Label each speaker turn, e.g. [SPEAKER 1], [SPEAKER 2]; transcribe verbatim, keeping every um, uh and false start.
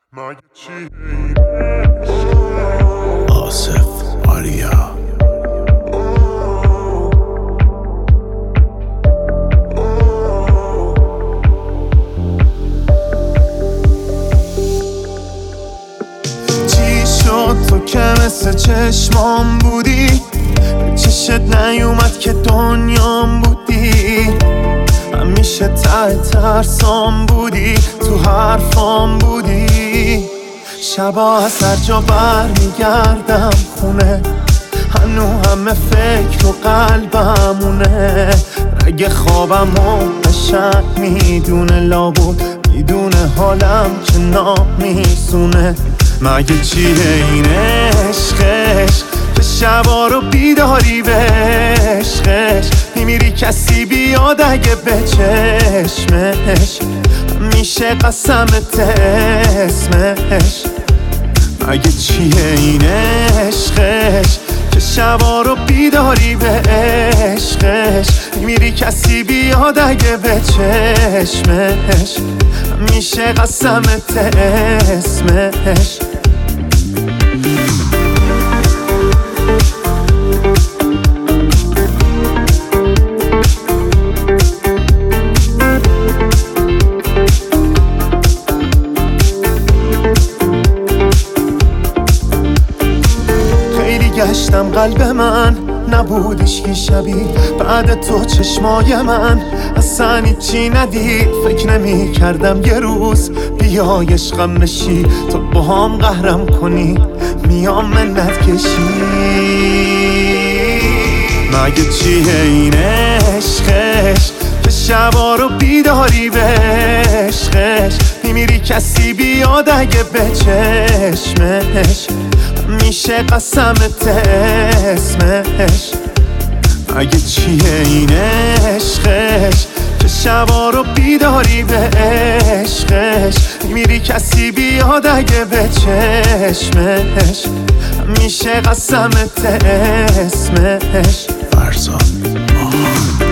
[SPEAKER 1] مگه چی
[SPEAKER 2] آصف آریا
[SPEAKER 3] چی شد تو که مثل چشمام بودی، چشت نیومد که دنیام بودی، همیشه ته ترسام بودی، تو حرفام بودی. شبا از هر جا بر میگردم خونه، هنو همه فکر و قلبمونه. رگ خوابم و قشنگ میدونه، لابود میدونه حالم که نامیسونه. مگه چیه این عشقش که شبا رو بیداری به عشقش میمیری کسی بیاد اگه به چشمش میشه قسمت اسمش. مگه چیه این عشقش که شبا رو بیداری به عشقش میمیری کسی بیاد اگه به چشمش میشه قسمت اسمش. گشتم قلب من نبودش که شبیه بعد تو چشمای من اصلا هیچی ندید. فکر نمی کردم یه روز بیای عشقم بشی، تو با هم قهرم کنی میام منت کشی. مگه چیه این عشقش که شبا رو بیداری به عشقش میمیری کسی بیاد اگه به چشمش میشه قسمت اسمش. مگه چیه این عشقش که شبا رو بیداری به عشقش میمیری کسی بیاد اگه به چشمش میشه قسمت اسمش.
[SPEAKER 2] فرزاد ماهان